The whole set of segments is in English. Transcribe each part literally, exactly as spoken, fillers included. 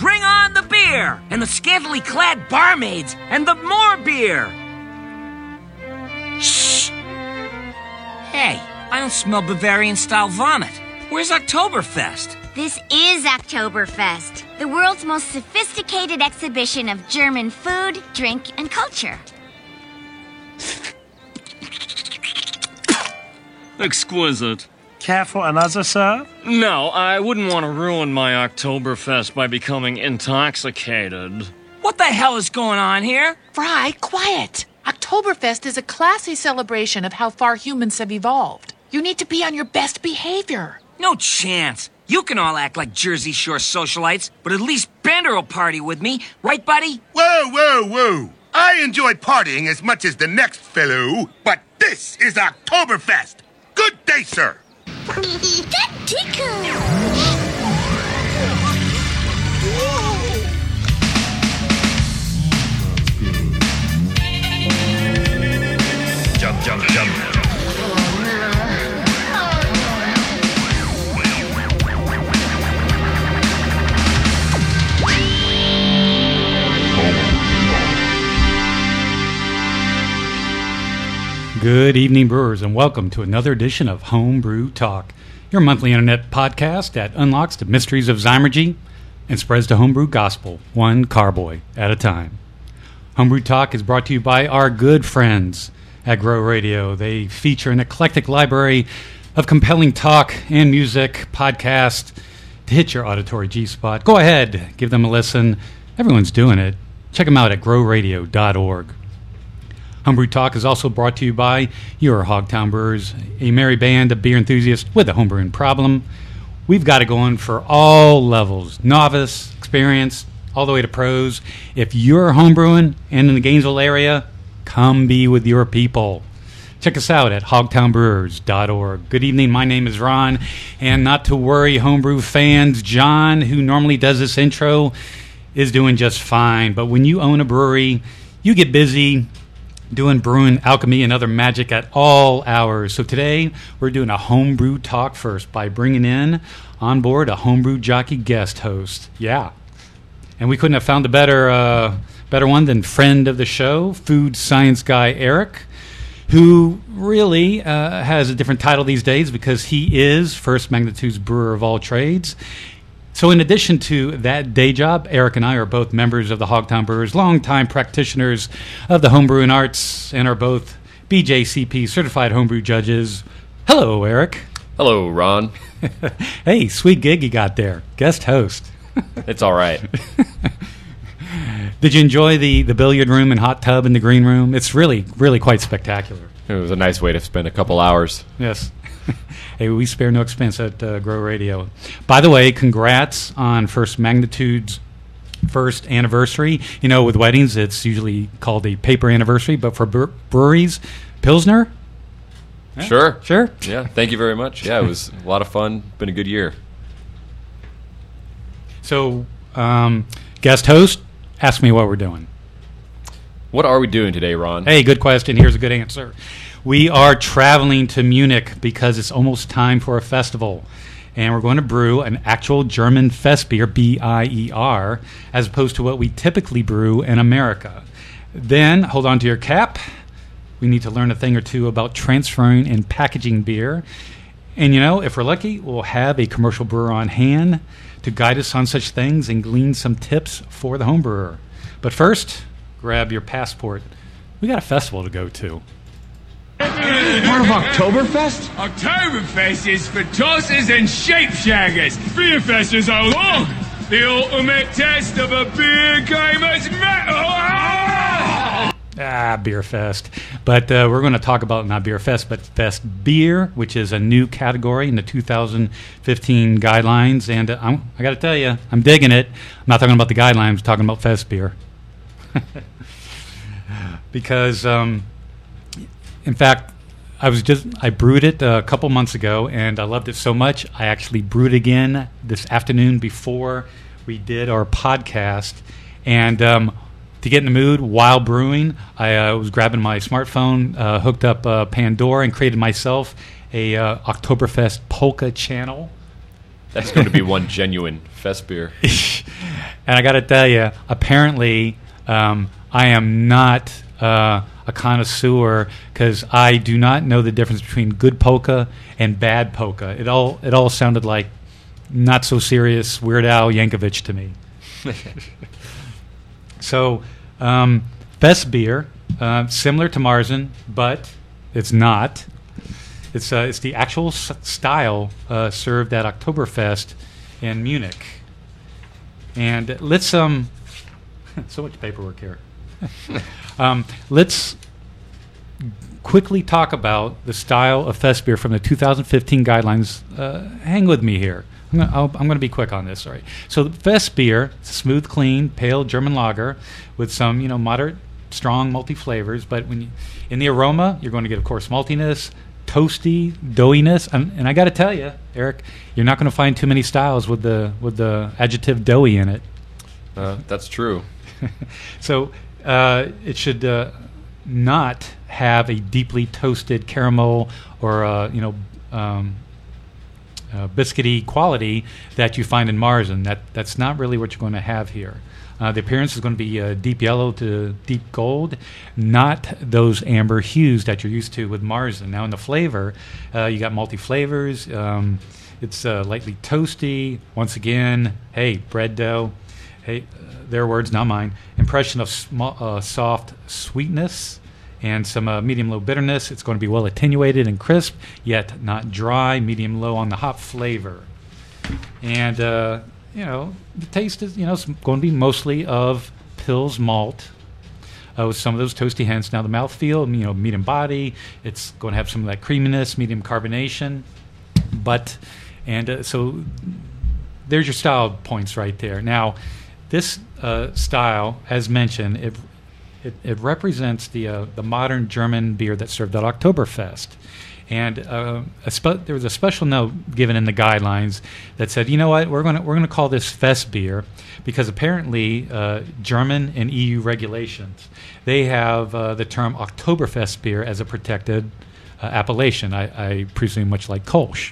bring on the beer, and the scantily clad barmaids, and the more beer. Shh. Hey, I don't smell Bavarian-style vomit. Where's Oktoberfest? This is Oktoberfest, the world's most sophisticated exhibition of German food, drink, and culture. Exquisite. Care for another, sir? No, I wouldn't want to ruin my Oktoberfest by becoming intoxicated. What the hell is going on here? Fry, quiet. Oktoberfest is a classy celebration of how far humans have evolved. You need to be on your best behavior. No chance. You can all act like Jersey Shore socialites, but at least Bender will party with me. Right, buddy? Whoa, whoa, whoa. I enjoy partying as much as the next fellow, but this is Oktoberfest. Good day, sir. That tickles. Jump, jump, jump. Good evening, brewers, and welcome to another edition of Homebrew Talk, your monthly internet podcast that unlocks the mysteries of Zymergy and spreads the homebrew gospel one carboy at a time. Homebrew Talk is brought to you by our good friends at Grow Radio. They feature an eclectic library of compelling talk and music podcasts to hit your auditory G-spot. Go ahead, give them a listen. Everyone's doing it. Check them out at grow radio dot org. Homebrew Talk is also brought to you by your Hogtown Brewers, a merry band of beer enthusiasts with a homebrewing problem. We've got it going for all levels, novice, experienced, all the way to pros. If you're homebrewing and in the Gainesville area, come be with your people. Check us out at hogtown brewers dot org. Good evening, my name is Ron, and not to worry, homebrew fans, John, who normally does this intro, is doing just fine. But when you own a brewery, you get busy doing brewing, alchemy, and other magic at all hours. So today, we're doing a homebrew talk first by bringing in on board a homebrew jockey guest host. Yeah. And we couldn't have found a better uh, better one than friend of the show, food science guy Eric, who really uh, has a different title these days because he is First Magnitude's brewer of all trades. So in addition to that day job, Eric and I are both members of the Hogtown Brewers, longtime practitioners of the homebrewing arts, and are both B J C P certified homebrew judges. Hello, Eric. Hello, Ron. Hey, sweet gig you got there. Guest host. It's all right. Did you enjoy the, the billiard room and hot tub in the green room? It's really, really quite spectacular. It was a nice way to spend a couple hours. Yes. Hey, we spare no expense at uh, Grow Radio. By the way, congrats on First Magnitude's first anniversary. You know, with weddings, it's usually called a paper anniversary, but for bre- breweries, Pilsner? Yeah. Sure. Sure? Yeah, thank you very much. Yeah, it was a lot of fun. Been a good year. So, um, guest host, ask me what we're doing. What are we doing today, Ron? Hey, good question. Here's a good answer. We are traveling to Munich because it's almost time for a festival. And we're going to brew an actual German fest beer, B I E R, as opposed to what we typically brew in America. Then, hold on to your cap. We need to learn a thing or two about transferring and packaging beer. And, you know, if we're lucky, we'll have a commercial brewer on hand to guide us on such things and glean some tips for the home brewer. But first, grab your passport. We got a festival to go to. Part of Oktoberfest? Oktoberfest is for tossers and shapeshaggers. Beer fest is all along. The ultimate test of a beer gamer's metal. Ah, Beer Fest. But uh, we're going to talk about not Beer Fest, but Fest Beer, which is a new category in the two thousand fifteen guidelines. And uh, I'm, I got to tell you, I'm digging it. I'm not talking about the guidelines, I'm talking about Fest Beer. Because, um, in fact, I was just I brewed it a couple months ago, and I loved it so much, I actually brewed it again this afternoon before we did our podcast. And um, to get in the mood while brewing, I uh, was grabbing my smartphone, uh, hooked up uh, Pandora, and created myself a uh, Oktoberfest polka channel. That's going to be one genuine fest beer. And I got to tell you, apparently, um, I am not uh, a connoisseur because I do not know the difference between good polka and bad polka. It all it all sounded like not so serious Weird Al Yankovic to me. So, um, Fest beer, uh, similar to Marzen, but it's not. It's uh, it's the actual s- style uh, served at Oktoberfest in Munich. And let's um, so much paperwork here. um, let's quickly talk about the style of Fest beer from the two thousand fifteen guidelines. Uh, hang with me here. I'm gonna, I'll, I'm going to be quick on this. Sorry. So the Fest beer, smooth, clean, pale German lager with some, you know, moderate, strong, multi flavors. But when you, in the aroma, you're going to get, of course, maltiness, toasty, doughiness, and, and I got to tell you, Eric, you're not going to find too many styles with the with the adjective doughy in it. Uh, that's true. So uh, it should uh, not have a deeply toasted caramel or uh, you know um, uh, biscuity quality that you find in Marzen. That that's not really what you're going to have here. Uh, the appearance is going to be uh, deep yellow to deep gold, not those amber hues that you're used to with Marzen. Now in the flavor, uh, you got multi flavors. Um, it's uh, lightly toasty. Once again, hey, bread dough. Hey, uh, their words, not mine. Impression of sm- uh, soft sweetness and some uh, medium-low bitterness. It's going to be well attenuated and crisp, yet not dry. Medium-low on the hop flavor. And, uh, you know, the taste is, you know, it's going to be mostly of Pils malt uh, with some of those toasty hints. Now, the mouthfeel, you know, medium body. It's going to have some of that creaminess, medium carbonation. But, and uh, so there's your style points right there. Now, this uh, style, as mentioned, it it, it represents the uh, the modern German beer that's served at Oktoberfest. And uh, a spe- there was a special note given in the guidelines that said, you know what, we're going to we're going to call this Fest beer because apparently uh, German and E U regulations, they have uh, the term Oktoberfest beer as a protected uh, appellation. I, I presume much like Kolsch.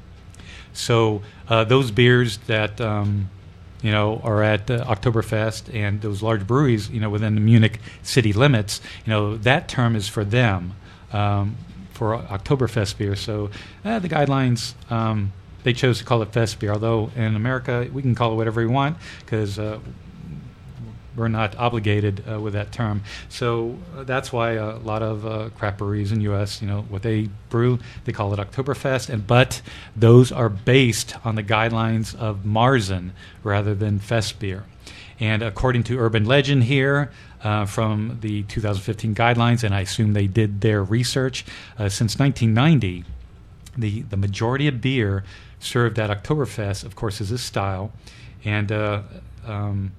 So uh, those beers that um, you know, are at uh, Oktoberfest and those large breweries, you know, within the Munich city limits, you know, that term is for them, um, for Oktoberfest beer. So uh, the guidelines, um, they chose to call it Fest beer, although in America we can call it whatever we want because uh, we're not obligated uh, with that term. So uh, that's why a lot of uh, craft breweries in the U S, you know, what they brew, they call it Oktoberfest, and but those are based on the guidelines of Marzen rather than Fest beer. And according to urban legend here, uh, from the two thousand fifteen guidelines, and I assume they did their research, uh, since nineteen ninety, the, the majority of beer served at Oktoberfest, of course, is this style. And uh, um,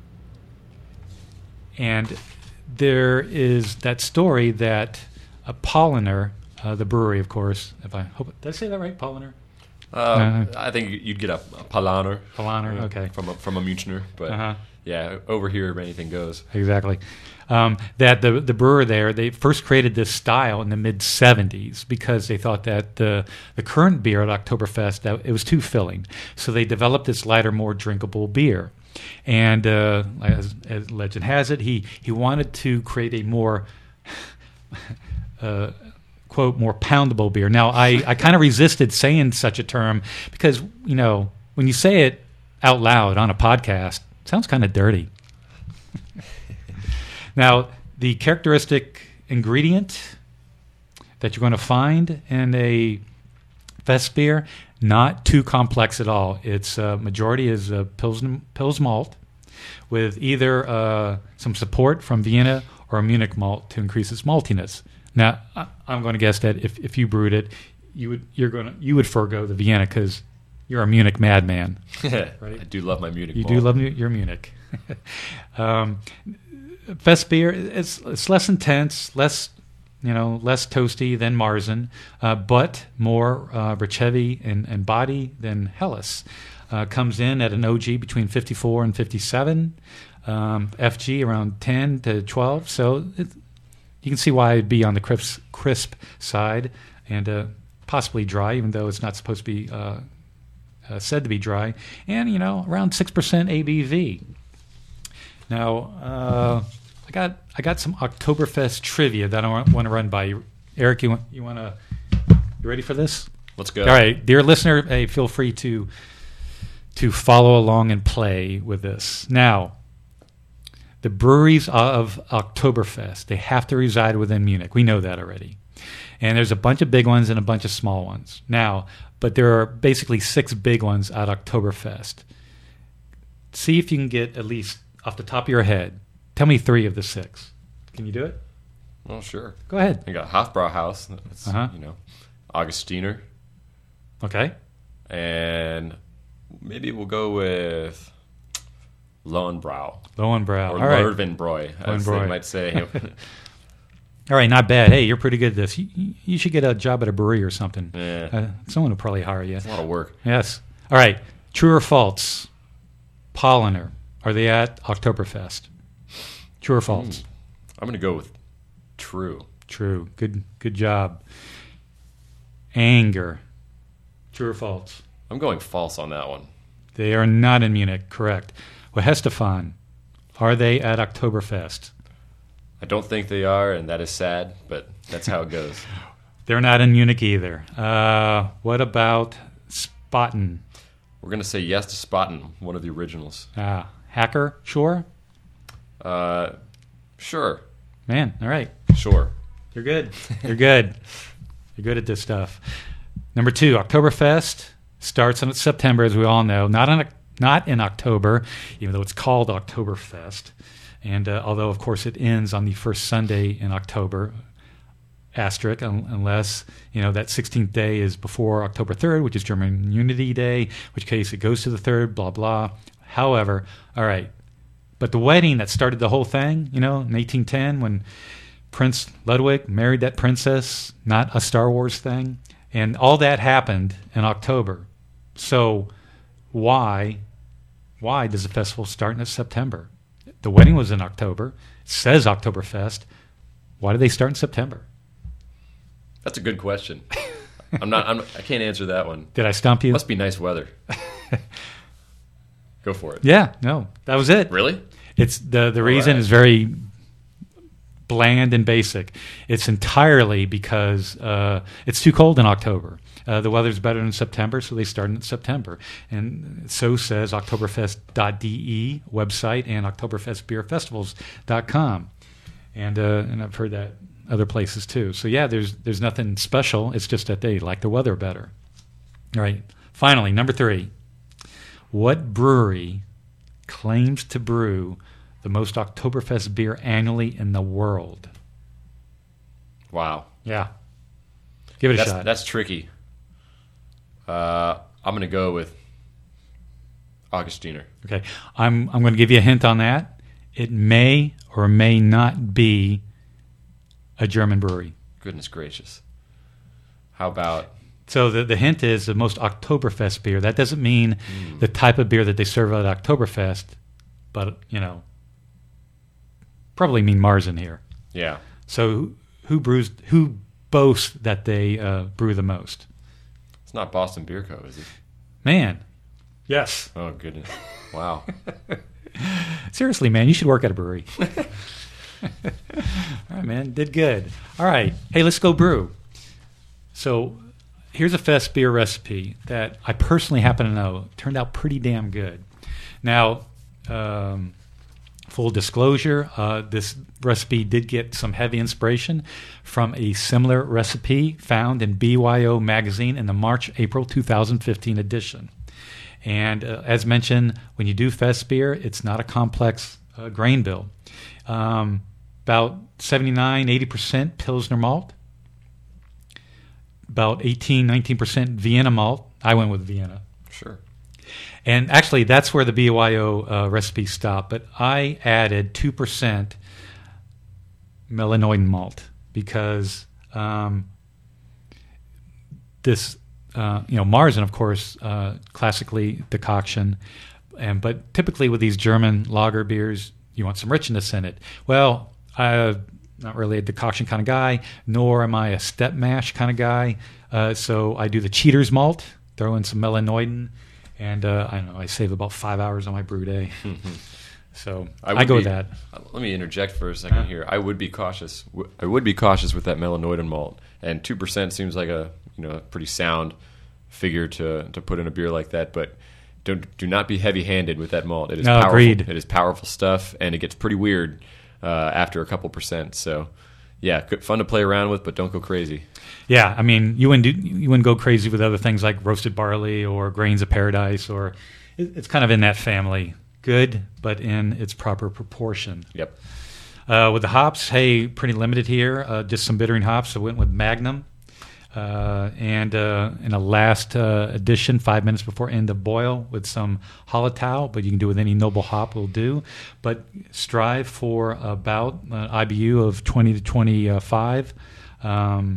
And there is that story that uh, Paulaner, uh, the brewery, of course, if I hope, did I say that right, Paulaner? Uh, Uh, I think you'd get a, a Paulaner. Paulaner, uh, okay. From a, from a Münchner, but Uh-huh. yeah, over here anything goes. Exactly. Um, that the the brewer there, they first created this style in the mid seventies because they thought that the the current beer at Oktoberfest, that it was too filling. So they developed this lighter, more drinkable beer. And uh, as, as legend has it, he, he wanted to create a more, uh, quote, more poundable beer. Now, I, I kind of resisted saying such a term because, you know, when you say it out loud on a podcast, it sounds kind of dirty. Now, the characteristic ingredient that you're going to find in a Fest beer, not too complex at all. Its uh, majority is uh, Pils, Pils malt with either uh, some support from Vienna or a Munich malt to increase its maltiness. Now, I, I'm going to guess that if, if you brewed it, you would you're going to you would forego the Vienna because you're a Munich madman. Right? I do love my Munich You malt. do love your Munich. um, Fest beer, it's it's less intense, less you know, less toasty than Marzen, uh, but more uh, rich heavy and, and body than Helles. Uh, comes in at an O G between fifty-four and fifty-seven, um, F G around ten to twelve. So it, you can see why it'd be on the crisp, crisp side and uh, possibly dry, even though it's not supposed to be uh, uh, said to be dry. And, you know, around six percent A B V. Now, uh, I got I got some Oktoberfest trivia that I want to run by you. Eric, you want you want to? You ready for this? Let's go. All right, dear listener, hey, feel free to to follow along and play with this. Now, the breweries of Oktoberfest, they have to reside within Munich. We know that already. And there's a bunch of big ones and a bunch of small ones. Now, but there are basically six big ones at Oktoberfest. See if you can get at least off the top of your head. Tell me three of the six. Can you do it? Well, sure. Go ahead. You got Hofbrauhaus. That's, uh-huh. you know, Augustiner. Okay. And maybe we'll go with Lowenbrau. Lowenbrau. Or All right. Löwenbräu, as they might say. All right, not bad. Hey, you're pretty good at this. You, you should get a job at a brewery or something. Yeah. Uh, someone will probably hire you. It's a lot of work. Yes. All right. True or false? Polliner. Are they at Oktoberfest? True or false? Mm. I'm going to go with true. True. Good good job. Anger. True or false? I'm going false on that one. They are not in Munich. Correct. Wehestefan. Are they at Oktoberfest? I don't think they are, and that is sad, but that's how it goes. They're not in Munich either. Uh, what about Spaten? We're going to say yes to Spaten, one of the originals. Ah, Hacker, sure? Uh, sure. Man, all right. Sure. You're good. You're good. You're good at this stuff. Number two, Oktoberfest starts in September, as we all know. Not in, not in October, even though it's called Oktoberfest. And uh, although, of course, it ends on the first Sunday in October, asterisk, un- unless, you know, that sixteenth day is before October third, which is German Unity Day, in which case it goes to the third, blah, blah. However, all right. But the wedding that started the whole thing, you know, in eighteen ten, when Prince Ludwig married that princess, not a Star Wars thing, and all that happened in October. So why, why does the festival start in September? The wedding was in October. It says Oktoberfest. Why do they start in September? That's a good question. I'm not. I'm, I can't answer that one. Did I stump you? Must be nice weather. Go for it. Yeah. No, that was it. Really? It's the the reason right. is very bland and basic. It's entirely because uh, it's too cold in October. Uh, the weather's better in September, so they start in September. And so says Oktoberfest dot D E website and Oktoberfest Beer Festivals dot com. And uh, and I've heard that other places too. So yeah, there's there's nothing special. It's just that they like the weather better. All right. Finally, number three. What brewery claims to brew the most Oktoberfest beer annually in the world? Wow. Yeah. Give it a that's, shot. That's tricky. Uh, I'm going to go with Augustiner. Okay. I'm I'm going to give you a hint on that. It may or may not be a German brewery. Goodness gracious. How about... So the, the hint is the most Oktoberfest beer. That doesn't mean mm. the type of beer that they serve at Oktoberfest, but, you know, probably mean Marzen here. Yeah. So who, who brews, who boasts that they uh, brew the most? It's not Boston Beer Co., is it? Man. Yes. Oh, goodness. Wow. Seriously, man, you should work at a brewery. All right, man. Did good. All right. Hey, let's go brew. So here's a fest beer recipe that I personally happen to know. Turned out pretty damn good. Now, um, full disclosure, uh, this recipe did get some heavy inspiration from a similar recipe found in B Y O magazine in the March-April two thousand fifteen edition. And uh, as mentioned, when you do fest beer, it's not a complex uh, grain bill. Um, about seventy-nine, eighty percent Pilsner malt, about eighteen, nineteen percent Vienna malt. I went with Vienna. Sure. And actually, that's where the B Y O uh, recipe stopped. But I added two percent Melanoidin malt because um, this, uh, you know, Marzen, of course, uh, classically decoction. And but typically with these German lager beers, you want some richness in it. Well, I'm not really a decoction kind of guy, nor am I a step mash kind of guy. Uh, so I do the Cheaters malt, throw in some Melanoidin, and uh, I don't know, I save about five hours on my brew day. So I, I, would go be, with that. Let me interject for a second here. I would be cautious. I would be cautious with that melanoidin malt, and two percent seems like a you know pretty sound figure to to put in a beer like that. But don't do not be heavy-handed with that malt. It is No, powerful. agreed. It is powerful stuff, and it gets pretty weird uh, after a couple percent. So yeah, good, fun to play around with, but don't go crazy. Yeah, I mean, you wouldn't do, you wouldn't go crazy with other things like roasted barley or grains of paradise, or it, it's kind of in that family. Good, but in its proper proportion. Yep. Uh, with the hops, hey, pretty limited here. Uh, just some bittering hops. I went with Magnum. Uh, and uh, in a last uh, edition, five minutes before end of boil, with some Hallertau, but you can do with any noble hop will do. But strive for about an I B U of twenty to twenty-five. Um,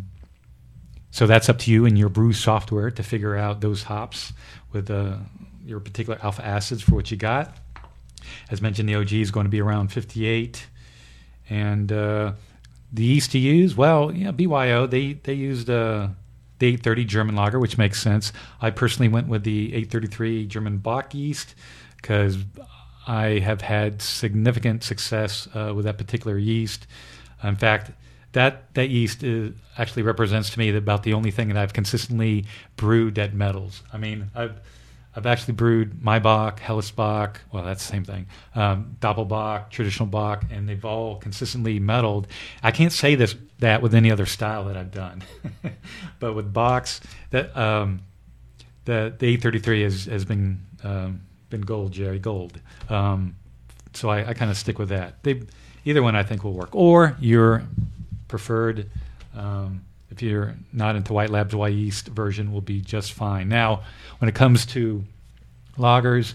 so that's up to you and your brew software to figure out those hops with uh, your particular alpha acids for what you got. As mentioned, the O G is going to be around fifty-eight. And uh, the yeast to use, well, yeah, B Y O, they, they used uh, the eight thirty German lager, which makes sense. I personally went with the eight thirty-three German Bock yeast because I have had significant success uh, with that particular yeast. In fact, that, that yeast is, actually represents to me about the only thing that I've consistently brewed that metals. I mean, I've... I've actually brewed my Bock, Helles Bock, well, that's the same thing, um, Doppelbock, traditional Bock, and they've all consistently metalled. I can't say this that with any other style that I've done. But with Bocks, that, um, the, the eight thirty-three has, has been um, been gold, Jerry, gold. Um, so I, I kind of stick with that. They, either one I think will work. Or your preferred, um, if you're not into White Labs Y yeast version, will be just fine. Now, when it comes to lagers,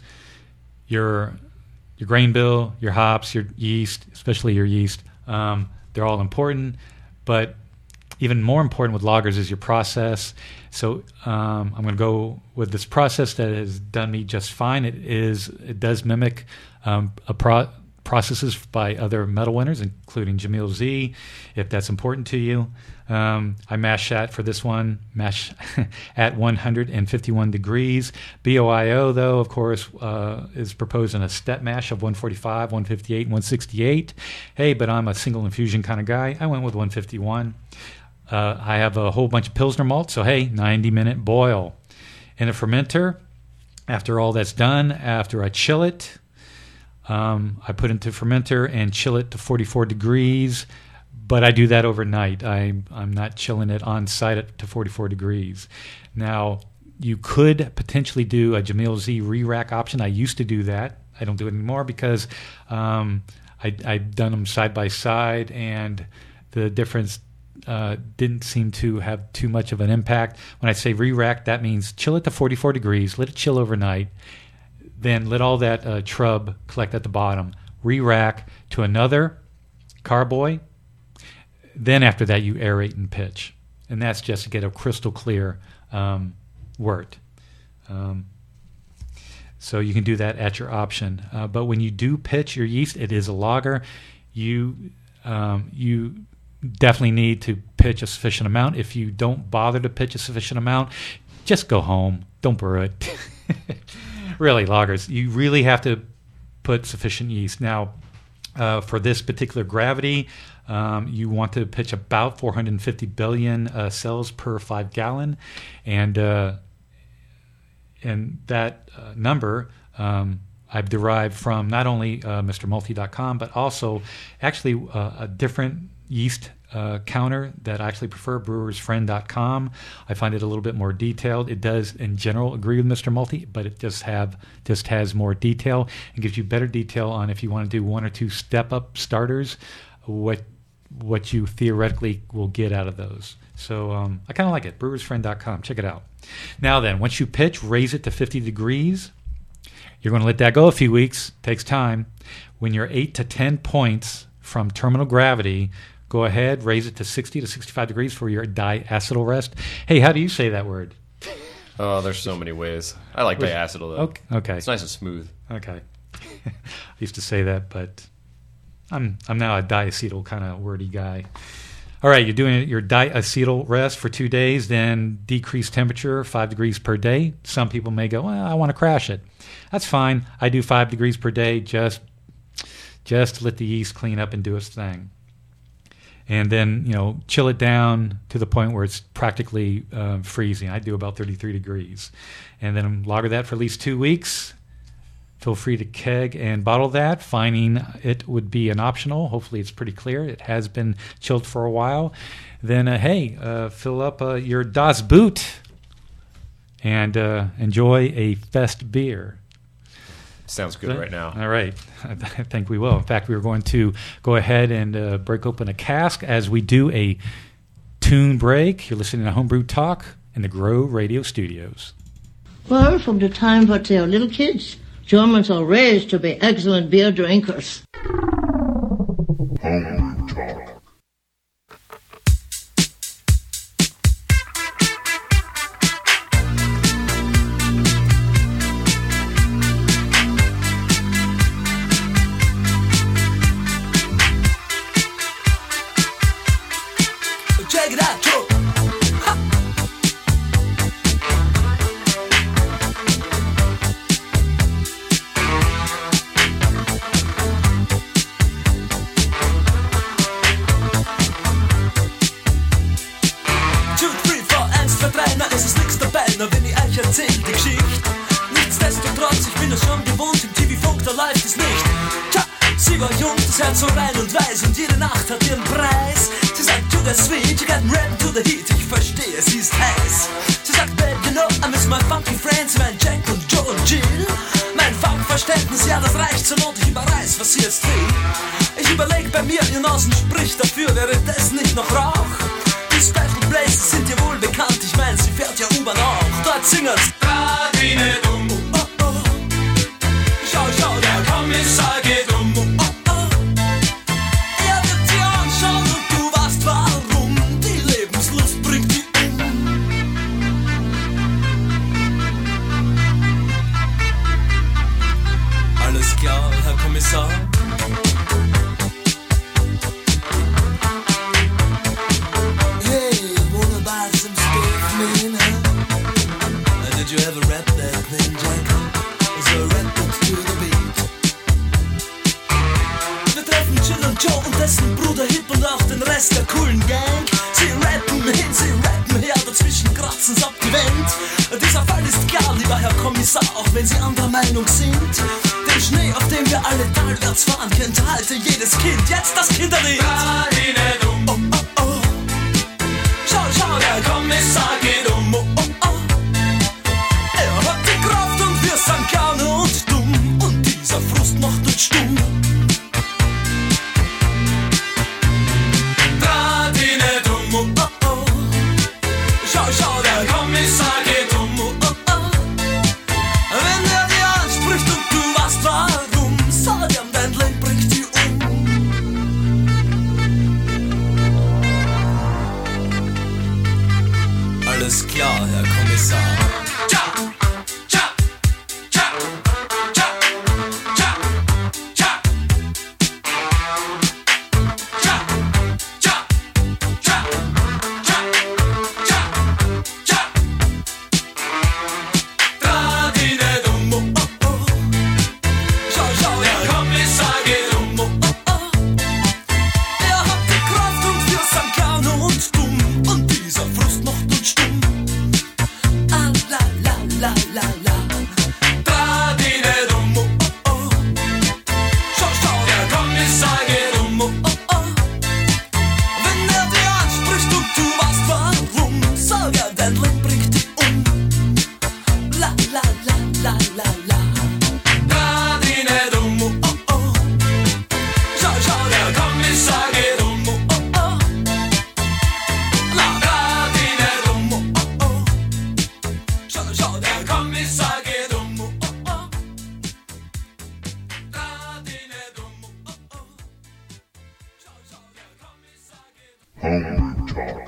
your your grain bill, your hops, your yeast, especially your yeast, um, they're all important. But even more important with lagers is your process. So um, I'm going to go with this process that has done me just fine. It is it does mimic um, a pro. processes by other medal winners, including Jamil Z, if that's important to you. Um, I mash that for this one, mash at one hundred fifty-one degrees. B O I O, though, of course, uh, is proposing a step mash of one forty-five, one fifty-eight, and one sixty-eight. Hey, but I'm a single infusion kind of guy. I went with one fifty-one. Uh, I have a whole bunch of Pilsner malt, so hey, ninety-minute boil. In a fermenter, after all that's done, after I chill it, Um, I put into fermenter and chill it to forty-four degrees, but I do that overnight. I, I'm not chilling it on site at, to forty-four degrees. Now, you could potentially do a Jamil Z re-rack option. I used to do that. I don't do it anymore because um, I, I've done them side by side, and the difference uh, didn't seem to have too much of an impact. When I say re-rack, that means chill it to forty-four degrees, let it chill overnight, then let all that uh, trub collect at the bottom, re-rack to another carboy. Then after that, you aerate and pitch. And that's just to get a crystal clear um, wort. Um, so you can do that at your option. Uh, but when you do pitch your yeast, it is a lager. You, um, you definitely need to pitch a sufficient amount. If you don't bother to pitch a sufficient amount, just go home. Don't brew it. Really, lagers, you really have to put sufficient yeast. Now, uh, for this particular gravity, um, you want to pitch about four hundred fifty billion uh, cells per five gallon, and uh, and that uh, number um, I've derived from not only uh, Mister Multi dot com, but also actually uh, a different yeast Uh, counter that I actually prefer, brewers friend dot com. I find it a little bit more detailed. It does, in general, agree with Mister Multi, but it just have just has more detail and gives you better detail on if you want to do one or two step-up starters, what what you theoretically will get out of those. So um, I kind of like it, brewers friend dot com. Check it out. Now then, once you pitch, raise it to fifty degrees. You're going to let that go a few weeks. Takes time. When you're eight to ten points from terminal gravity, go ahead, raise it to sixty to sixty-five degrees for your diacetyl rest. Hey, how do you say that word? Oh, there's so many ways. I like diacetyl, though. Okay. okay. It's nice and smooth. Okay. I used to say that, but I'm I'm now a diacetyl kind of wordy guy. All right, you're doing your diacetyl rest for two days, then decrease temperature five degrees per day. Some people may go, well, I want to crash it. That's fine. I do five degrees per day just just to let the yeast clean up and do its thing. And then, you know, chill it down to the point where it's practically uh, freezing. I do about thirty-three degrees. And then lager that for at least two weeks. Feel free to keg and bottle that. Fining it would be an optional. Hopefully it's pretty clear. It has been chilled for a while. Then, uh, hey, uh, fill up uh, your Das Boot and uh, enjoy a fest beer. Sounds good right now. All right. I, th- I think we will. In fact, we were going to go ahead and uh, break open a cask as we do a tune break. You're listening to Homebrew Talk in the Grow Radio Studios. Well, from the time that they are little kids, Germans are raised to be excellent beer drinkers. Homebrew Talk. Check it out, Joe. Ha. Two, three, four, eins, zwei, drei, na es ist nix dabei, na wenn ich euch erzähl die Geschichte. Nichtsdestotrotz, ich bin es schon gewohnt, im T V-Funk, da läuft es nicht. Tja, sie war jung, das Herz so rein und weiß und jede Nacht hat ihren Preis. Sie sagt, to the sweet, you got red to the heat, ich verstehe, sie ist heiß. Sie sagt, babe, you know, I miss my funky friends, mein Jack und Joe und Jill. Mein Funkverständnis, ja, das reicht zur Not, ich überreiß, was sie jetzt will. Ich überleg bei mir, ihr Nasen spricht dafür, wäre das nicht noch Rauch? Die Special Places sind ihr wohl bekannt, ich mein, sie fährt ja U-Bahn auch. Dort singen's Radine dumm, oh, oh, oh. Schau, schau, der Kommissar geht um, oh, oh, oh. Er wird sie anschauen und du weißt warum, die Lebenslust bringt die um. Alles klar, Herr Kommissar? Hey, wanna buy some stuff, man, huh? Did you ever rap that thing, Jack? So rap it to the beat. Wir treffen Jill und Joe und dessen Bruder Hip und auch den Rest der coolen Gang. Sie rappen hin, sie rappen her, dazwischen kratzen's ab die Wand. Dieser Fall ist klar, lieber Herr Kommissar, auch wenn Sie anderer Meinung sind. Den Schnee, auf dem wir alle talwärts fahren, kennt halte jedes Kind. Jetzt das Kinderlied. Radine dumm. Oh, oh, oh. Schau, schau, der Kommissar geht um. Oh, oh, oh. Er hat die Kraft und wir sind gerne und dumm. Und dieser Frust macht uns stumm. Radine dumm. Oh, oh, oh. Schau, schau, der Kommissar geht um. Oh, oh, oh. Wenn er dir anspricht und du weißt warum, sag ihm, dein Leben bringt die um. Alles klar, Herr Kommissar. Tja, tja, tja, tja, tja, tja. Tja, tja, tja, tja, tja, tja. Radine dumm, oh, oh, oh. Schau, schau, der Kommissar geht um, oh, oh, oh. Er hat die Kraft und wir sind gerne und dumm. Und dieser Frust macht uns stumm. Ah, la, la, la, la, la. Radine dumm, oh, oh, oh. Schau, schau, der Kommissar geht um, oh, oh, oh. Wenn er dir anspricht und du weißt warum, sag er, dein Leben bringt dich um. La, la, la, la, la, la. Radine dumm, oh, oh, oh. Schau, schau, der Kommissar geht um, oh, oh, oh. La, Radine dumm, oh, oh, oh. Schau, schau, der Kommissar geht um, oh, oh, oh. Radine dumm, oh, oh, oh. Schau, schau, der Kommissar geht um. Homebrew Talk.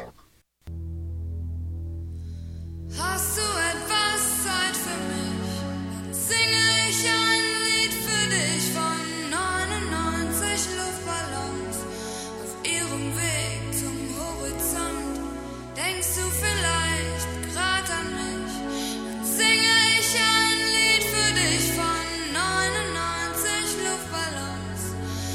Hast du etwas Zeit für mich? Dann singe ich ein Lied für dich von neunundneunzig Luftballons auf ihrem Weg zum Horizont. Denkst du vielleicht grad an mich? Dann singe ich ein Lied für dich von neunundneunzig Luftballons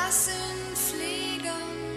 lassen fliegen.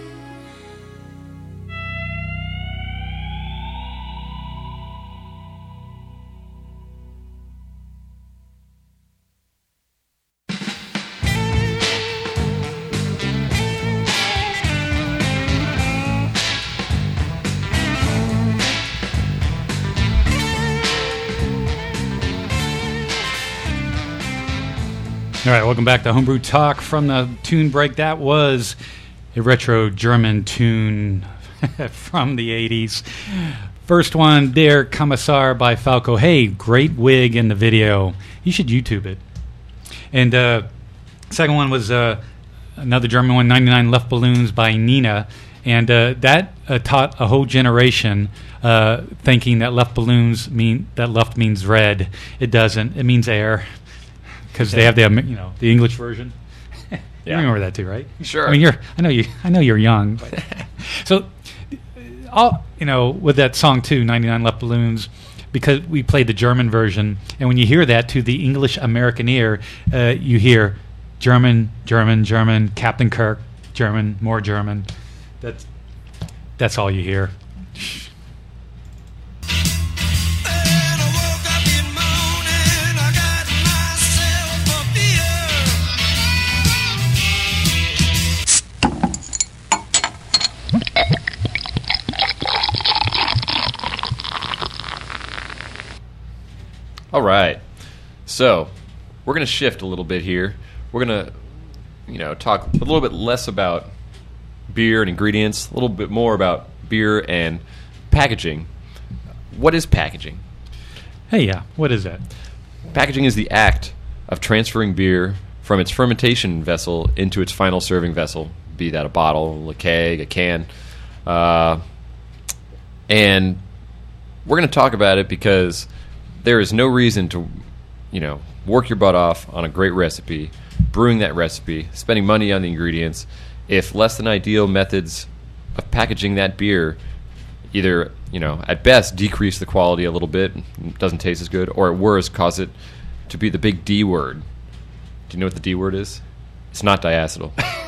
All right, welcome back to Homebrew Talk from the tune break. That was a retro German tune from the eighties. First one, Der Kommissar by Falco. Hey, great wig in the video. You should YouTube it. And uh, second one was uh, another German one, ninety-nine Left Balloons by Nina. And uh, that uh, taught a whole generation uh, thinking that left balloons mean that left means red. It doesn't. It means air. Because they have the you know the English version. You Yeah. remember that too, right? Sure. I mean, you're I know you I know you're young. But so, all you know with that song too, ninety-nine Left Balloons, because we played the German version, and when you hear that to the English American ear, uh, you hear German, German, German, Captain Kirk, German, more German. That's that's all you hear. All right. So, we're going to shift a little bit here. We're going to, you know, talk a little bit less about beer and ingredients, a little bit more about beer and packaging. What is packaging? Hey, yeah. What is that? Packaging is the act of transferring beer from its fermentation vessel into its final serving vessel, be that a bottle, a keg, a can. Uh, and we're going to talk about it because there is no reason to, you know, work your butt off on a great recipe, brewing that recipe, spending money on the ingredients, if less than ideal methods of packaging that beer either, you know, at best decrease the quality a little bit, doesn't taste as good, or at worst cause it to be the big D word. Do you know what the D word is? It's not diacetyl.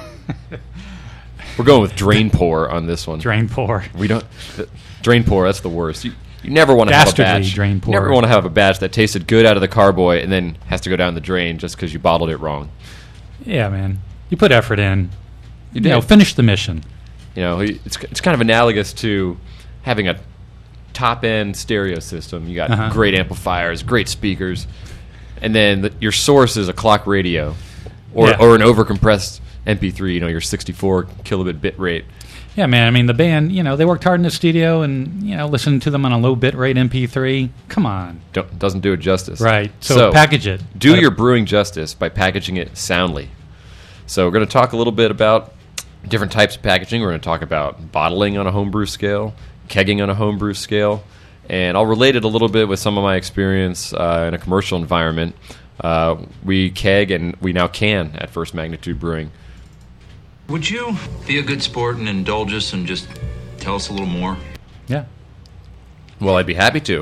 We're going with drain pour on this one. Drain pour. We don't drain pour. That's the worst. You, you never want to have a Dastardly batch. drain pour. You never want to have a batch that tasted good out of the carboy and then has to go down the drain just because you bottled it wrong. Yeah, man. You put effort in. You You know, did. finish the mission. You know, it's it's kind of analogous to having a top end stereo system. You got Uh-huh. great amplifiers, great speakers, and then the, your source is a clock radio or Yeah. or an overcompressed M P three. You know, your sixty-four kilobit bit rate. Yeah, man. I mean, the band, you know, they worked hard in the studio and, you know, listening to them on a low bit rate M P three. Come on. Don't, doesn't do it justice. Right. So, package it. Do Let your it- brewing justice by packaging it soundly. So we're going to talk a little bit about different types of packaging. We're going to talk about bottling on a homebrew scale, kegging on a homebrew scale, and I'll relate it a little bit with some of my experience uh, in a commercial environment. Uh, we keg and we now can at First Magnitude Brewing. Would you be a good sport and indulge us and just tell us a little more? Yeah. Well, I'd be happy to.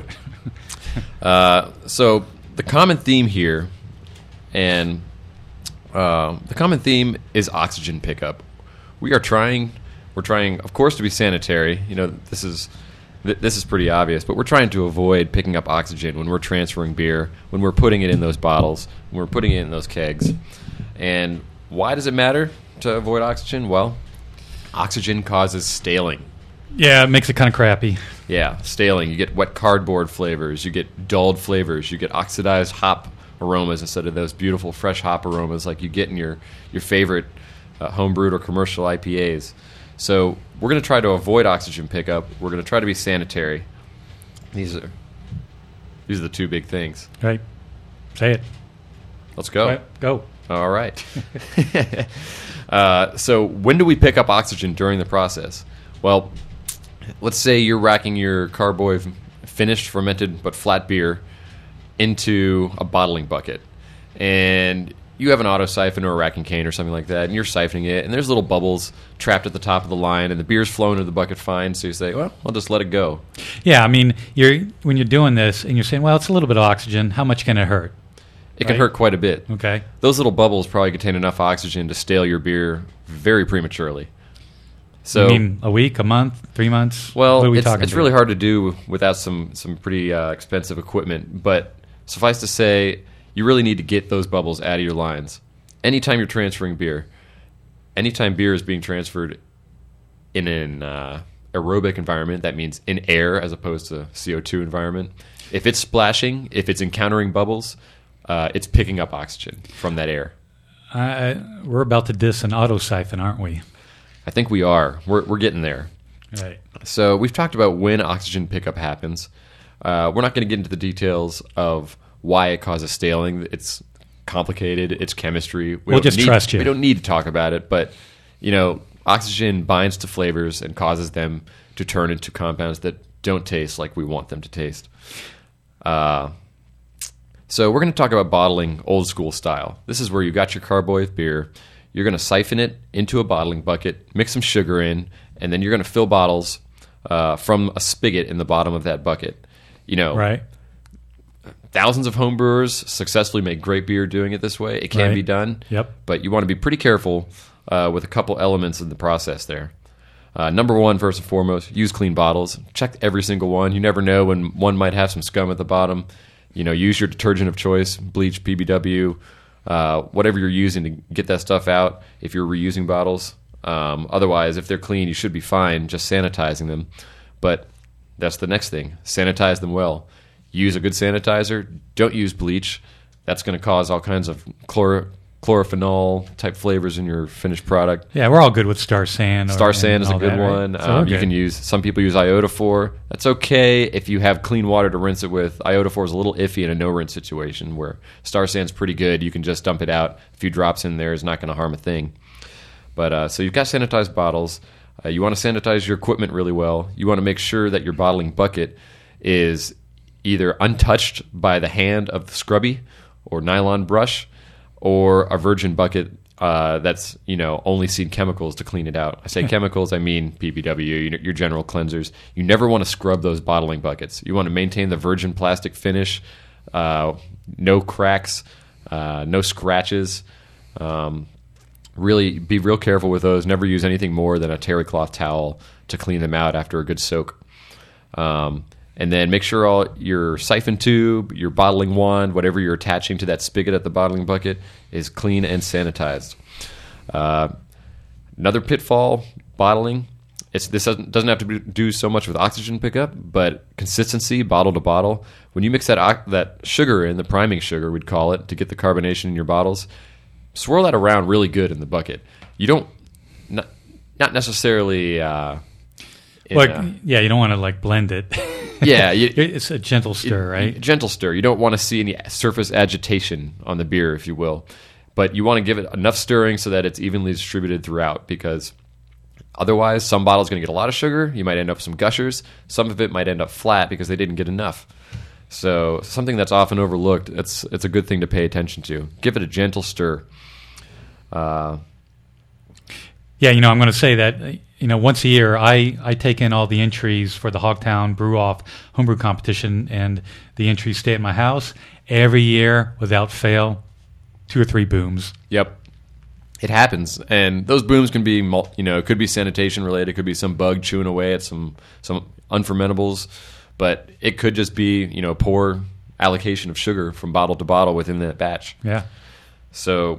uh, so the common theme here, and uh, the common theme is oxygen pickup. We are trying, we're trying, of course, to be sanitary. You know, this is th- this is pretty obvious, but we're trying to avoid picking up oxygen when we're transferring beer, when we're putting it in those bottles, when we're putting it in those kegs. And why does it matter to avoid oxygen? Well, oxygen causes staling. Yeah, it makes it kind of crappy. Yeah, staling. You get wet cardboard flavors. You get dulled flavors. You get oxidized hop aromas instead of those beautiful fresh hop aromas like you get in your, your favorite uh, homebrewed or commercial I P As. So we're going to try to avoid oxygen pickup. We're going to try to be sanitary. These are these are the two big things. Right. Say it. Let's go. Right, go. All right. uh, so when do we pick up oxygen during the process? Well, let's say you're racking your carboy finished fermented but flat beer into a bottling bucket, and you have an auto siphon or a racking cane or something like that, and you're siphoning it, and there's little bubbles trapped at the top of the line, and the beer's flowing into the bucket fine, so you say, well, I'll just let it go. Yeah, I mean, you're when you're doing this and you're saying, well, it's a little bit of oxygen. How much can it hurt? It can right? hurt quite a bit. Okay. Those little bubbles probably contain enough oxygen to stale your beer very prematurely. So, you mean a week, a month, three months? Well, what are we it's, talking it's about? really hard to do without some, some pretty uh, expensive equipment. But suffice to say, you really need to get those bubbles out of your lines. Anytime you're transferring beer, anytime beer is being transferred in an uh, aerobic environment, that means in air as opposed to C O two environment, if it's splashing, if it's encountering bubbles, uh, it's picking up oxygen from that air. Uh, we're about to diss an autosiphon, aren't we? I think we are. We're, we're getting there. Right. So we've talked about when oxygen pickup happens. Uh, we're not going to get into the details of why it causes staling. It's complicated. It's chemistry. We We'll don't just need, trust you. We don't need to talk about it, but you know, oxygen binds to flavors and causes them to turn into compounds that don't taste like we want them to taste. Uh, so we're going to talk about bottling old school style. This is where you got your carboy with beer. You're going to siphon it into a bottling bucket, mix some sugar in, and then you're going to fill bottles uh, from a spigot in the bottom of that bucket. You know, right. Thousands of homebrewers successfully make great beer doing it this way. It can Right. be done. Yep. But you want to be pretty careful uh, with a couple elements in the process there. Uh, number one, first and foremost, use clean bottles. Check every single one. You never know when one might have some scum at the bottom. You know, use your detergent of choice, bleach, P B W, uh, whatever you're using to get that stuff out if you're reusing bottles. Um, otherwise, if they're clean, you should be fine just sanitizing them. But that's the next thing. Sanitize them well. Use a good sanitizer. Don't use bleach. That's going to cause all kinds of chlor- chlorophenol type flavors in your finished product. Yeah, we're all good with Star San. Or, Star San is a all good that, right? one. So Um, we're you good. can use. Some people use iodophor. That's okay if you have clean water to rinse it with. Iodophor is a little iffy in a no rinse situation where Star San's pretty good. You can just dump it out. A few drops in there is not going to harm a thing. But uh, so you've got sanitized bottles. Uh, you want to sanitize your equipment really well. You want to make sure that your bottling bucket is either untouched by the hand of the scrubby or nylon brush, or a virgin bucket uh, that's, you know, only seen chemicals to clean it out. I say chemicals, I mean P B W, you know, your general cleansers. You never want to scrub those bottling buckets. You want to maintain the virgin plastic finish, uh, no cracks, uh, no scratches. Um, really be real careful with those. Never use anything more than a terry cloth towel to clean them out after a good soak. Um, and then make sure all your siphon tube, your bottling wand, whatever you're attaching to that spigot at the bottling bucket is clean and sanitized. Uh, another pitfall, bottling. It's, this doesn't, doesn't have to be, do so much with oxygen pickup, but consistency, bottle to bottle. When you mix that ox- that sugar in, the priming sugar we'd call it, to get the carbonation in your bottles, swirl that around really good in the bucket. You don't, not, not necessarily... Uh, in, Like, uh, yeah, you don't want to like blend it. Yeah, you, it's a gentle stir, right? Gentle stir. You don't want to see any surface agitation on the beer, if you will, but you want to give it enough stirring so that it's evenly distributed throughout. Because otherwise, some bottle's going to get a lot of sugar. You might end up with some gushers. Some of it might end up flat because they didn't get enough. So something that's often overlooked. It's it's a good thing to pay attention to. Give it a gentle stir. Uh, Yeah, you know, I'm going to say that, you know, once a year I, I take in all the entries for the Hogtown Brew Off homebrew competition, and the entries stay at my house every year without fail, two or three booms. Yep. It happens, and those booms can be, mul- you know, it could be sanitation related, it could be some bug chewing away at some some unfermentables, but it could just be, you know, poor allocation of sugar from bottle to bottle within that batch. Yeah. So,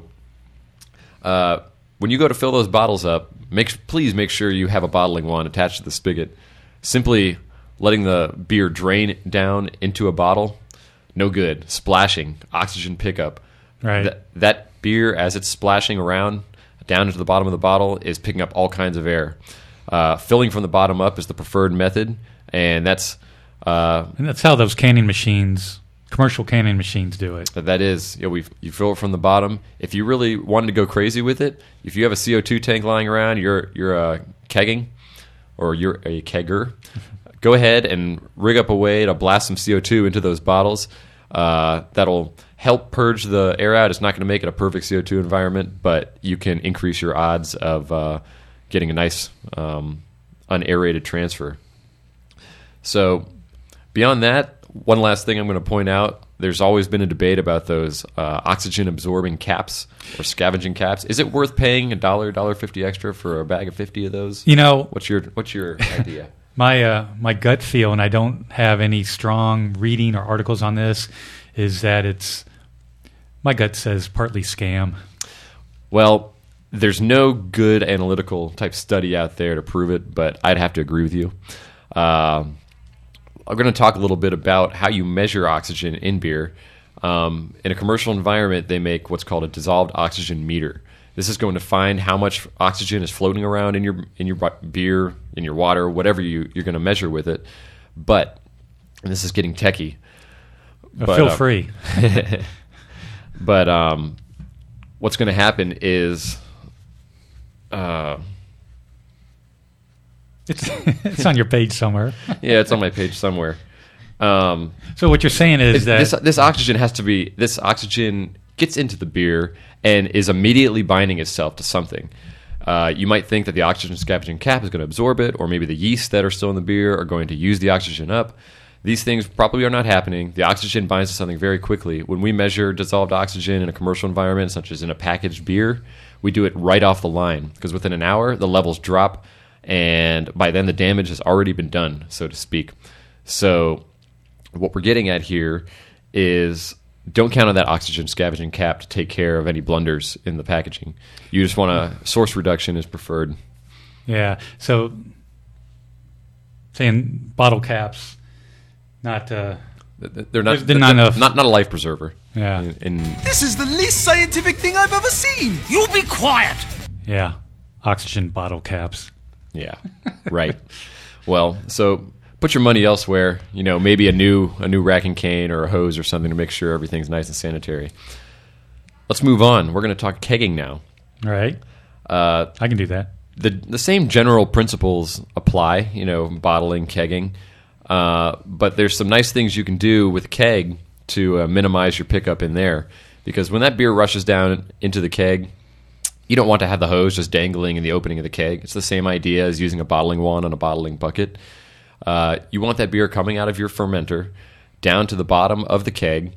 uh, when you go to fill those bottles up, make please make sure you have a bottling wand attached to the spigot. Simply letting the beer drain down into a bottle, no good. Splashing, oxygen pickup. Right. Th- that beer, as it's splashing around down into the bottom of the bottle, is picking up all kinds of air. Uh, filling from the bottom up is the preferred method, and that's uh, and that's how those canning machines, commercial canning machines, do it. That is, you know, we you fill it from the bottom. If you really wanted to go crazy with it, if you have a C O two tank lying around, you're you're uh, kegging, or you're a kegger, go ahead and rig up a way to blast some C O two into those bottles. Uh, that'll help purge the air out. It's not going to make it a perfect C O two environment, but you can increase your odds of uh, getting a nice um, unaerated transfer. So beyond that, one last thing I'm going to point out there's always been a debate about those uh, oxygen-absorbing caps or scavenging caps. Is it worth paying a dollar, dollar fifty extra for a bag of fifty of those? You know, what's your what's your idea? My uh, my gut feel, and I don't have any strong reading or articles on this, is that it's my gut says partly scam. Well, there's no good analytical type study out there to prove it, but I'd have to agree with you. Um, I'm going to talk a little bit about how you measure oxygen in beer. Um, in a commercial environment, they make what's called a dissolved oxygen meter. This is going to find how much oxygen is floating around in your in your beer, in your water, whatever you, you're going to measure with it. But, and this is getting techie. Uh, but, feel uh, free. but um, what's going to happen is... Uh, It's it's on your page somewhere. Yeah, it's on my page somewhere. Um, so what you're saying is that this this oxygen has to be this oxygen gets into the beer and is immediately binding itself to something. Uh, you might think that the oxygen scavenging cap is going to absorb it, or maybe the yeast that are still in the beer are going to use the oxygen up. These things probably are not happening. The oxygen binds to something very quickly. When we measure dissolved oxygen in a commercial environment, such as in a packaged beer, we do it right off the line because within an hour the levels drop. And by then, the damage has already been done, so to speak. So what we're getting at here is don't count on that oxygen scavenging cap to take care of any blunders in the packaging. You just want a source reduction is preferred. Yeah. So saying bottle caps, not uh, they're not they're not enough. Not not a life preserver. Yeah. In, in This is the least scientific thing I've ever seen. You be quiet. Yeah. Oxygen bottle caps. Yeah, right. Well, so put your money elsewhere. You know, maybe a new a new rack and cane or a hose or something to make sure everything's nice and sanitary. Let's move on. We're going to talk kegging now. All right. Uh, I can do that. The the same general principles apply. You know, bottling, kegging, uh, but there's some nice things you can do with keg to uh, minimize your pickup in there. Because when that beer rushes down into the keg, you don't want to have the hose just dangling in the opening of the keg. It's the same idea as using a bottling wand on a bottling bucket. Uh, you want that beer coming out of your fermenter down to the bottom of the keg,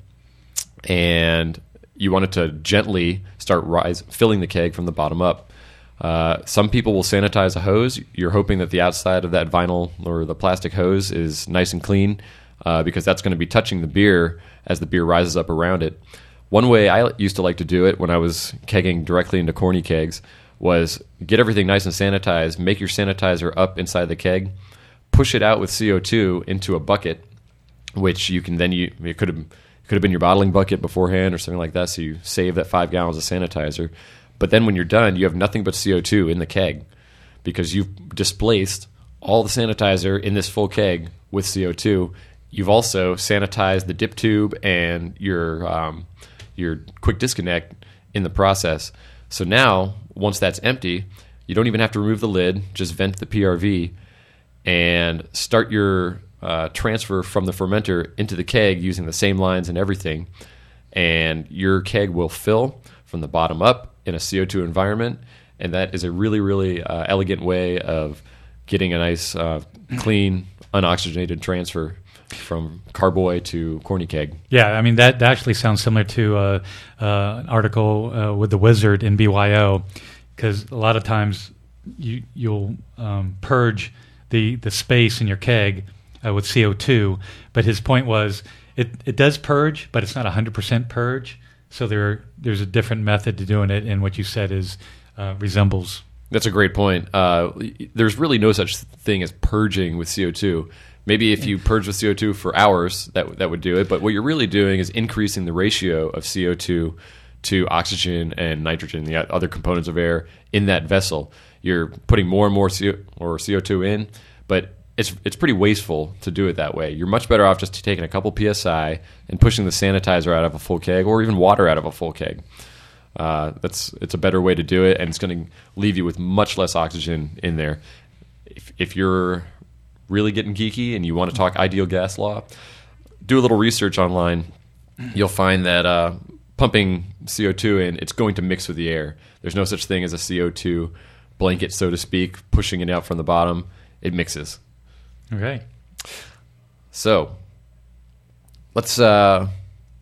and you want it to gently start rise, filling the keg from the bottom up. Uh, some people will sanitize a hose. You're hoping that the outside of that vinyl or the plastic hose is nice and clean uh, because that's going to be touching the beer as the beer rises up around it. One way I used to like to do it when I was kegging directly into corny kegs was get everything nice and sanitized, make your sanitizer up inside the keg, push it out with C O two into a bucket, which you can then, you, it could have could have been your bottling bucket beforehand or something like that, so you save that five gallons of sanitizer. But then when you're done, you have nothing but C O two in the keg because you've displaced all the sanitizer in this full keg with C O two. You've also sanitized the dip tube and your um, your quick disconnect in the process. So now, once that's empty, you don't even have to remove the lid, just vent the P R V and start your uh, transfer from the fermenter into the keg using the same lines and everything. And your keg will fill from the bottom up in a C O two environment. And that is a really, really uh, elegant way of getting a nice, uh, clean, unoxygenated transfer from carboy to corny keg. Yeah, I mean, that, that actually sounds similar to uh, uh, an article uh, with the Wizard in B Y O, because a lot of times you, you'll um, purge the, the space in your keg uh, with C O two, but his point was it, it does purge, but it's not one hundred percent purge, so there there's a different method to doing it, and what you said is uh, resembles. That's a great point. Uh, there's really no such thing as purging with C O two. Maybe if you purge with C O two for hours, that that would do it. But what you're really doing is increasing the ratio of C O two to oxygen and nitrogen, the other components of air, in that vessel. You're putting more and more C O, or C O two in, but it's it's pretty wasteful to do it that way. You're much better off just taking a couple P S I and pushing the sanitizer out of a full keg, or even water out of a full keg. Uh, that's it's a better way to do it, and it's going to leave you with much less oxygen in there. If, if you're really getting geeky and you want to talk ideal gas law, do a little research online. You'll find that uh, pumping C O two in, it's going to mix with the air. There's no such thing as a C O two blanket, so to speak, pushing it out from the bottom. It mixes. Okay. So let's uh,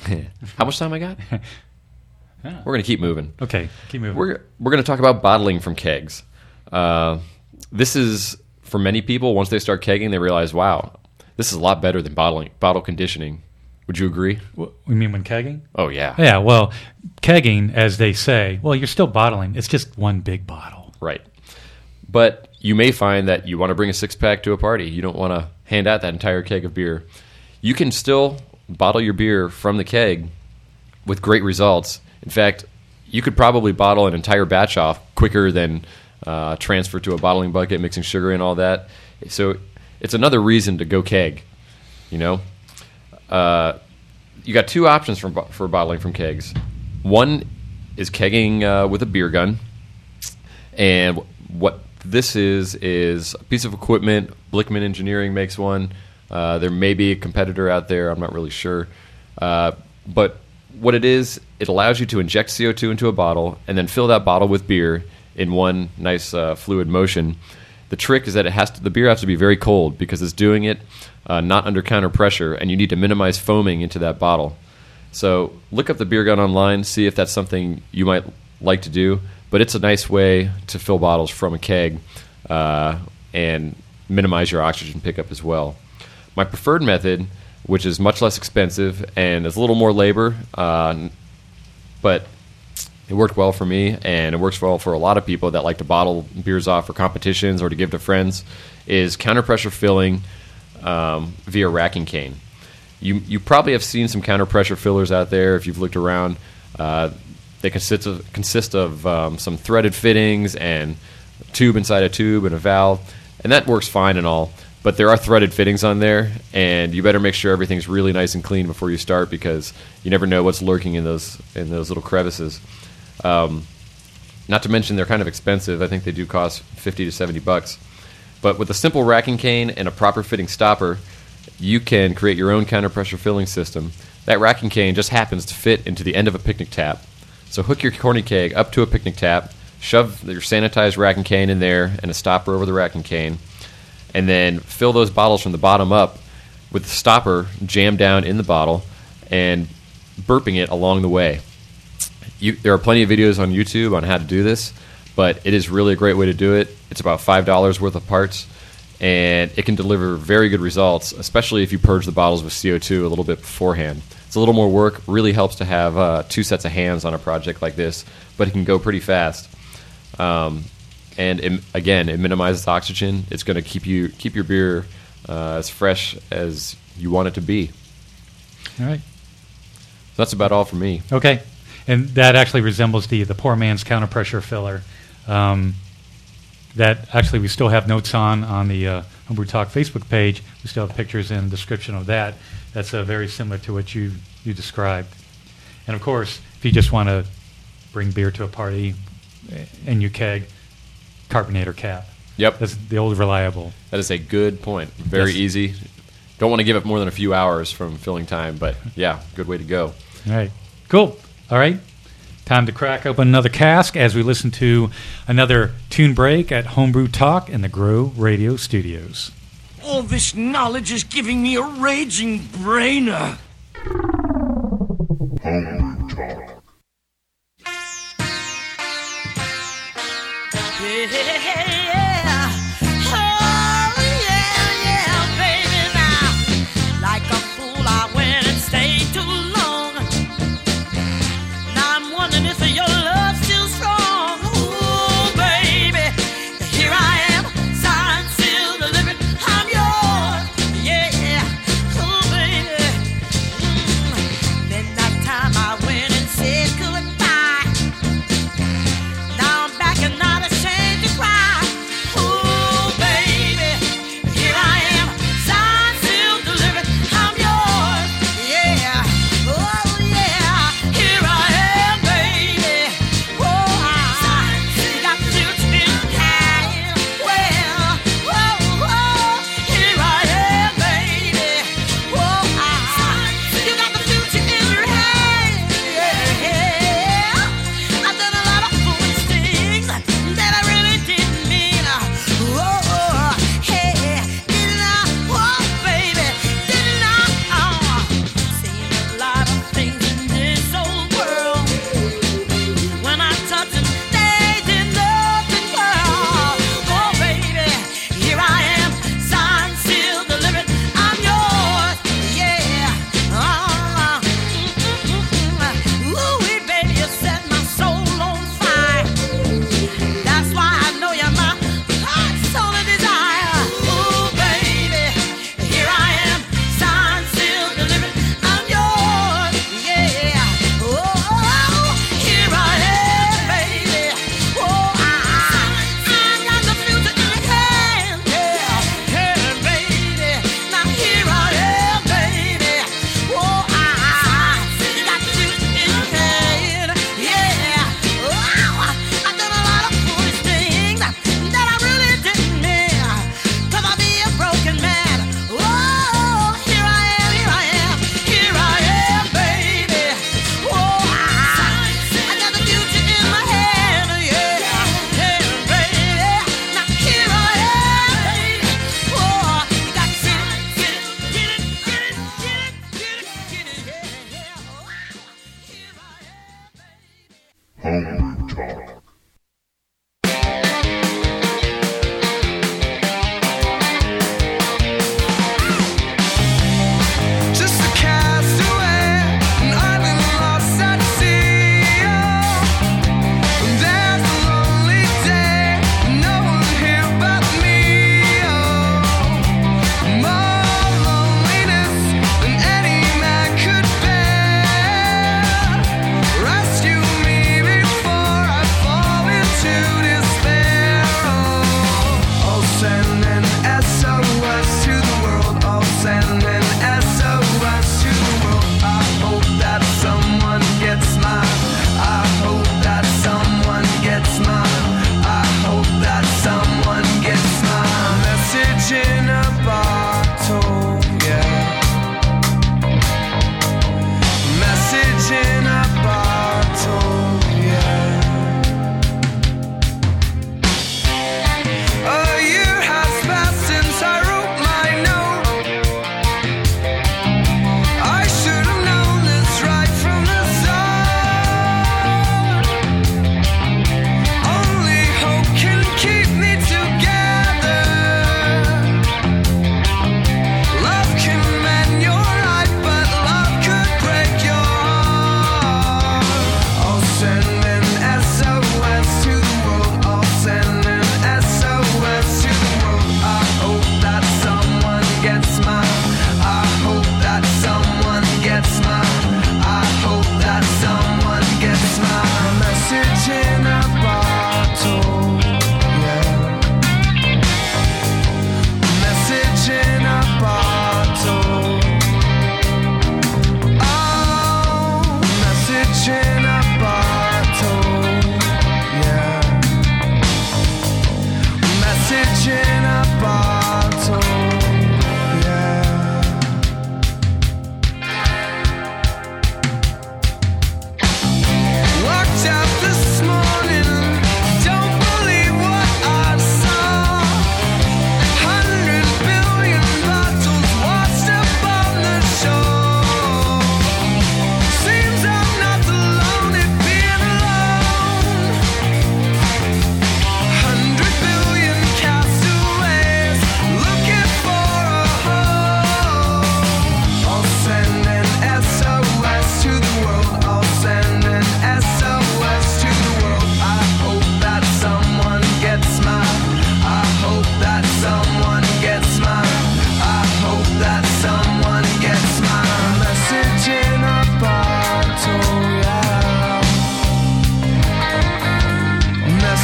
How much time I got? Yeah. We're going to keep moving. Okay, keep moving. We're we're going to talk about bottling from kegs. Uh, this is, for many people, once they start kegging, they realize, wow, this is a lot better than bottling, bottle conditioning. Would you agree? What, you mean when kegging? Oh, yeah. Yeah, well, kegging, as they say, well, you're still bottling. It's just one big bottle. Right. But you may find that you want to bring a six-pack to a party. You don't want to hand out that entire keg of beer. You can still bottle your beer from the keg with great results. In fact, you could probably bottle an entire batch off quicker than uh, transfer to a bottling bucket, mixing sugar and all that. So it's another reason to go keg, you know? Uh, you got two options for, for bottling from kegs. One is kegging uh, with a beer gun. And what this is is a piece of equipment. Blickman Engineering makes one. Uh, there may be a competitor out there. I'm not really sure. Uh, but what it is, it allows you to inject C O two into a bottle and then fill that bottle with beer in one nice uh, fluid motion. The trick is that it has to, the beer has to be very cold because it's doing it uh, not under counter pressure, and you need to minimize foaming into that bottle. So look up the beer gun online, see if that's something you might like to do. But it's a nice way to fill bottles from a keg uh, and minimize your oxygen pickup as well. My preferred method, which is much less expensive and is a little more labor, uh, but it worked well for me, and it works well for a lot of people that like to bottle beers off for competitions or to give to friends, is counter-pressure filling um, via racking cane. You you probably have seen some counter-pressure fillers out there if you've looked around. Uh, they consist of, consist of um, some threaded fittings and a tube inside a tube and a valve, and that works fine and all. But there are threaded fittings on there, and you better make sure everything's really nice and clean before you start because you never know what's lurking in those in those little crevices. Um, not to mention they're kind of expensive. I think they do cost fifty to seventy bucks. But with a simple racking cane and a proper fitting stopper, you can create your own counter-pressure filling system. That racking cane just happens to fit into the end of a picnic tap. So hook your corny keg up to a picnic tap, shove your sanitized racking cane in there and a stopper over the racking cane, and then fill those bottles from the bottom up with the stopper jammed down in the bottle and burping it along the way. You, there are plenty of videos on YouTube on how to do this, but it is really a great way to do it. It's about five dollars worth of parts, and it can deliver very good results, especially if you purge the bottles with C O two a little bit beforehand. It's a little more work. Really helps to have uh, two sets of hands on a project like this, but it can go pretty fast. Um, and it, again, it minimizes oxygen. It's going to keep you keep your beer uh, as fresh as you want it to be. All right. So that's about all for me. Okay. And that actually resembles the the poor man's counter pressure filler. Um, that actually we still have notes on on the uh, Homebrew Talk Facebook page. We still have pictures and description of that. That's uh, very similar to what you you described. And of course, if you just want to bring beer to a party and you keg, carbonator cap. Yep. That's the old reliable. That is a good point. Very Yes. easy. Don't want to give it more than a few hours from filling time, but yeah, good way to go. All right. Cool. All right. Time to crack open another cask as we listen to another tune break at Homebrew Talk in the Grow Radio Studios. All this knowledge is giving me a raging brainer. Homebrew Talk. Yeah, yeah. Oh, yeah, yeah, baby, now. Like a fool, I went and stayed too long. Now I'm wondering if your love's still strong. Ooh, baby, here I am, signed, sealed, delivered. I'm yours, yeah. Oh, baby. Mm. Then that time I went and said goodbye. Now I'm back and not ashamed to cry.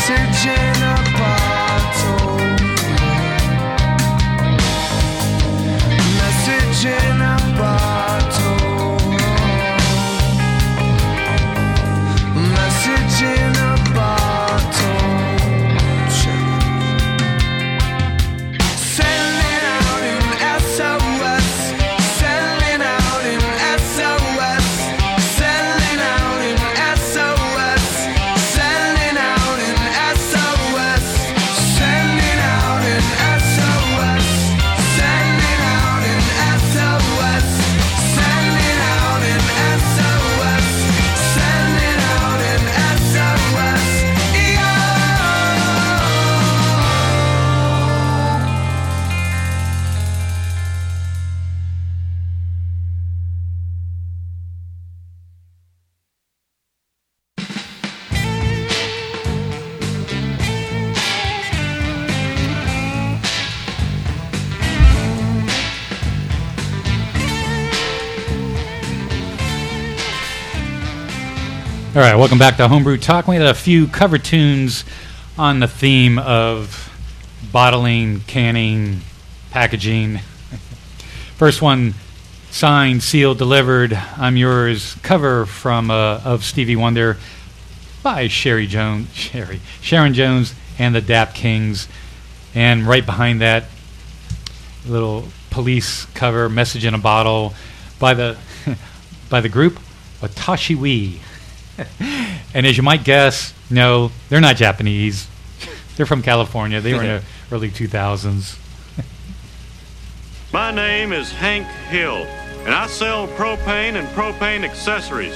Message in a bottle. Message in a bottle. Message in a bottle. Sending out an S O S. Sending out an S O S. Sending out an S O S. Sending out an S O S. Sending out an S O S. Sending out an S O S. Sending out an S O S. Sending out an S O S. Yeah. All right, welcome back to Homebrew Talk. We had a few cover tunes on the theme of bottling, canning, packaging. First one, signed, sealed, delivered, I'm Yours, cover from uh, of Stevie Wonder by Sherry Jones, Sherry, Sharon Jones and the Dap Kings. And right behind that, little Police cover, Message in a Bottle, by the by the group Watashi We. And as you might guess, no, they're not Japanese. They're from California. They were in the early two thousands. My name is Hank Hill, and I sell propane and propane accessories.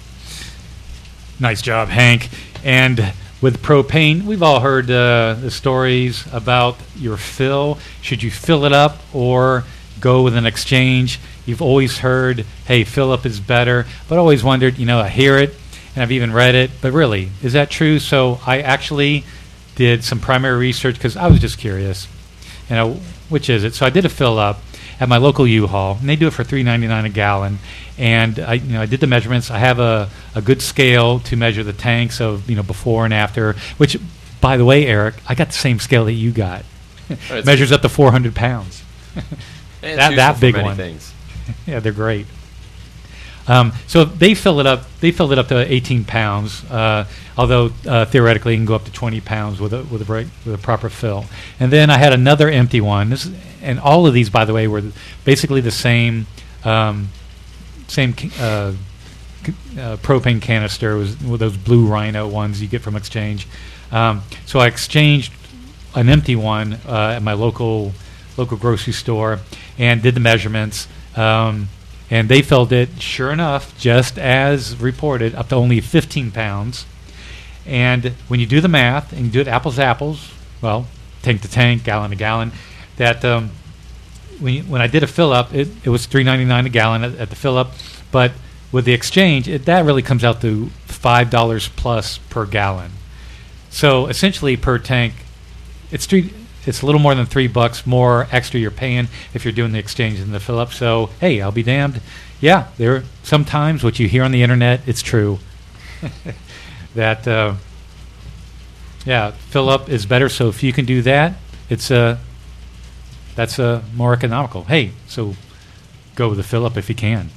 Nice job, Hank. And with propane, we've all heard uh, the stories about your fill. Should you fill it up or go with an exchange? You've always heard, hey, fill up is better. But I always wondered, you know, I hear it, and I've even read it, but really, is that true? So I actually did some primary research because I was just curious. You know, which is it? So I did a fill up at my local U-Haul, and they do it for three ninety-nine a gallon. And I, you know, I did the measurements. I have a, a good scale to measure the tanks of, you know, before and after. Which, by the way, Eric, I got the same scale that you got. Right, Measures up to four hundred pounds. It's that useful that for big many one. things. Yeah, they're great. Um, so they fill it up. They filled it up to eighteen pounds. Uh, although uh, theoretically, it can go up to twenty pounds with a with a break, with a proper fill. And then I had another empty one. This, and all of these, by the way, were basically the same um, same uh, c- uh, propane canister. It was with those blue Rhino ones you get from Exchange. Um, so I exchanged an empty one uh, at my local local grocery store and did the measurements. Um, And they filled it, sure enough, just as reported, up to only fifteen pounds. And when you do the math, and you do it apples to apples, well, tank to tank, gallon to gallon, that um, when you, when I did a fill up, it, it was three ninety-nine a gallon at, at the fill up. But with the exchange, it, that really comes out to five dollars plus per gallon. So essentially, per tank, it's three. It's a little more than three bucks more extra you're paying if you're doing the exchange and the fill up. So hey, I'll be damned. Yeah, there. Sometimes what you hear on the internet, it's true. that uh, yeah, fill up is better. So if you can do that, it's uh, that's uh, more economical. Hey, so go with the fill up if you can.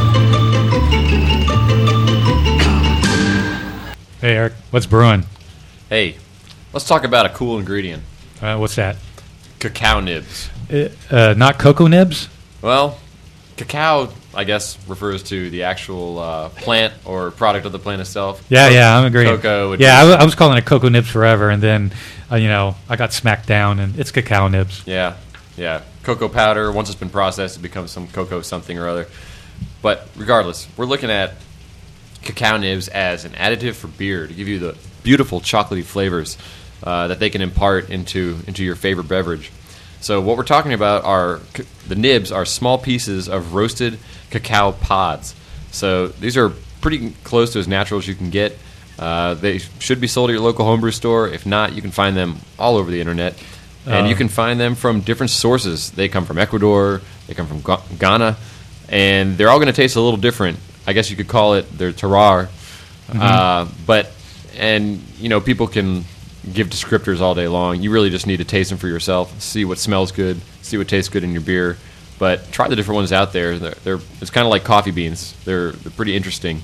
Hey Eric, what's brewing? Hey, let's talk about a cool ingredient. Uh, what's that? Cacao nibs. Uh, uh, not cocoa nibs? Well, cacao, I guess, refers to the actual uh, plant or product of the plant itself. Yeah, Co- yeah, I'm agreeing. Cocoa would yeah, I, be- w- I was calling it cocoa nibs forever, and then, uh, you know, I got smacked down, and it's cacao nibs. Yeah, yeah. Cocoa powder, once it's been processed, it becomes some cocoa something or other. But regardless, we're looking at cacao nibs as an additive for beer to give you the beautiful chocolatey flavors uh, that they can impart into into your favorite beverage. So what we're talking about are c- the nibs are small pieces of roasted cacao pods. So these are pretty close to as natural as you can get. Uh, they should be sold at your local homebrew store. If not, you can find them all over the internet. And Uh. you can find them from different sources. They come from Ecuador, they come from Ga- Ghana, and they're all going to taste a little different. I guess you could call it their terroir. Mhm. Uh, but, and, you know, people can, give descriptors all day long. You really just need to taste them for yourself, see what smells good, see what tastes good in your beer. But try the different ones out there. They're, they're it's kind of like coffee beans. They're, they're pretty interesting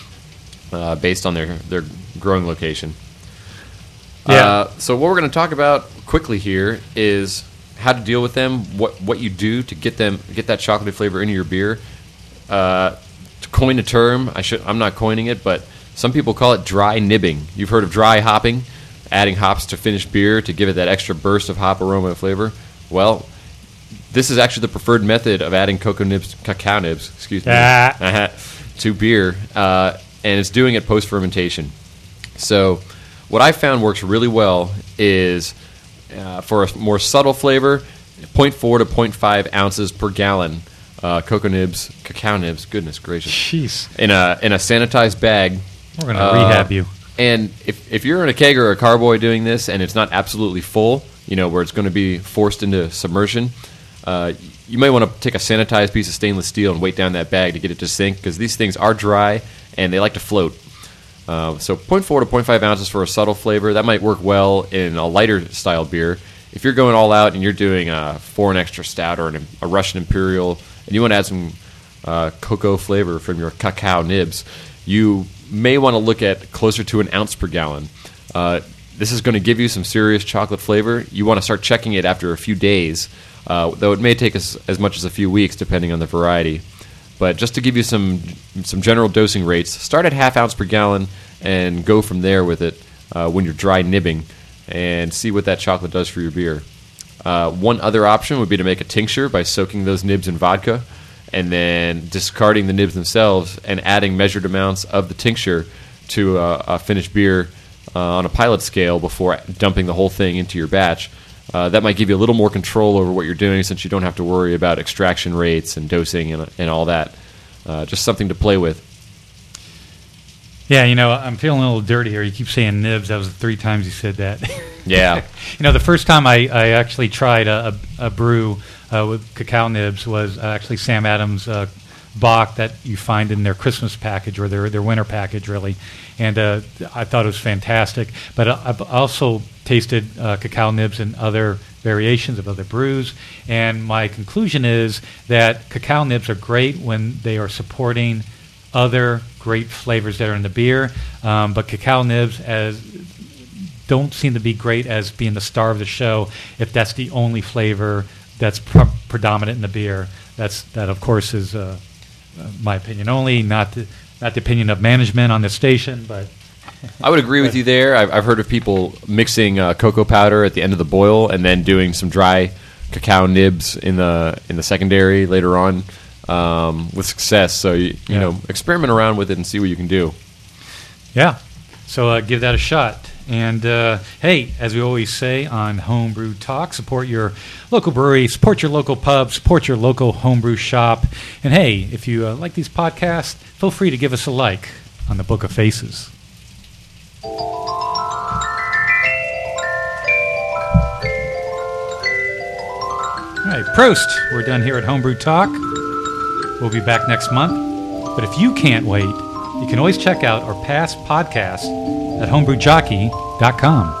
uh, based on their, their growing location. Yeah. Uh, so what we're going to talk about quickly here is how to deal with them, what what you do to get them get that chocolatey flavor into your beer. Uh, to coin a term, I should I'm not coining it, but some people call it dry nibbing. You've heard of dry hopping, adding hops to finished beer to give it that extra burst of hop aroma and flavor. Well, this is actually the preferred method of adding cocoa nibs, cacao nibs, excuse me, Ah. to beer, uh, and it's doing it post fermentation. So, what I found works really well is uh, for a more subtle flavor, zero point four to zero point five ounces per gallon. Uh, cocoa nibs, cacao nibs. Goodness gracious! Jeez. In a in a sanitized bag. We're gonna rehab you. And if if you're in a keg or a carboy doing this, and it's not absolutely full, you know, where it's going to be forced into submersion, uh, you might want to take a sanitized piece of stainless steel and weight down that bag to get it to sink, because these things are dry and they like to float. Uh, so zero point four to zero point five ounces for a subtle flavor. That might work well in a lighter style beer. If you're going all out and you're doing a foreign extra stout or an, a Russian Imperial, and you want to add some uh, cocoa flavor from your cacao nibs, you may want to look at closer to an ounce per gallon. Uh, this is going to give you some serious chocolate flavor. You want to start checking it after a few days, uh, though it may take us as much as a few weeks depending on the variety. But just to give you some some general dosing rates, start at half ounce per gallon and go from there with it uh, when you're dry nibbing, and see what that chocolate does for your beer. Uh, one other option would be to make a tincture by soaking those nibs in vodka and then discarding the nibs themselves and adding measured amounts of the tincture to a, a finished beer uh, on a pilot scale before dumping the whole thing into your batch. Uh, that might give you a little more control over what you're doing, since you don't have to worry about extraction rates and dosing and, and all that. Uh, just something to play with. Yeah, you know, I'm feeling a little dirty here. You keep saying nibs. That was the three times you said that. Yeah. You know, the first time I, I actually tried a, a, a brew uh, with cacao nibs was uh, actually Sam Adams uh, Bock that you find in their Christmas package, or their their winter package, really. And uh, I thought it was fantastic. But I've also tasted uh, cacao nibs in other variations of other brews, and my conclusion is that cacao nibs are great when they are supporting other great flavors that are in the beer, um, but cacao nibs as don't seem to be great as being the star of the show if that's the only flavor that's pre- predominant in the beer. That's that, of course, is uh, uh, my opinion only, not the, not the opinion of management on the station. But I would agree with you there. I've, I've heard of people mixing uh, cocoa powder at the end of the boil and then doing some dry cacao nibs in the in the secondary later on. Um, with success, so you, you Yeah. know, experiment around with it and see what you can do. Yeah, so uh, give that a shot. And uh, hey, as we always say on Homebrew Talk, support your local brewery, support your local pub, support your local homebrew shop. And hey, if you uh, like these podcasts, feel free to give us a like on the Book of Faces. All right, Prost. We're done here at Homebrew Talk. We'll be back next month. But if you can't wait, you can always check out our past podcasts at homebrew jockey dot com.